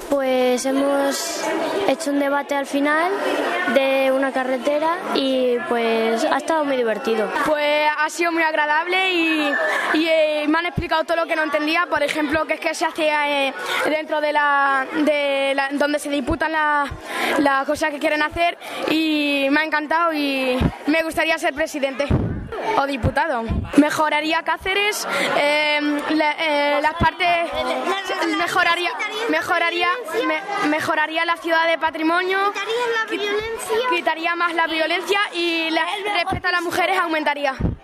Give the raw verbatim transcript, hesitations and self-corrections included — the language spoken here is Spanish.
Pues hemos hecho un debate al final de una carretera y pues ha estado muy divertido. Pues ha sido muy agradable y, y eh, me han explicado todo lo que no entendía, por ejemplo, que es que se hacía eh, dentro de la, de la donde se disputan las la cosas que quieren hacer, y me ha encantado y me gustaría ser presidente o diputado. Mejoraría Cáceres, eh, la, eh, las partes, mejoraría, mejoraría, me, mejoraría la ciudad de patrimonio, Quitaría la violencia. quitaría más la violencia y el respeto a las mujeres aumentaría.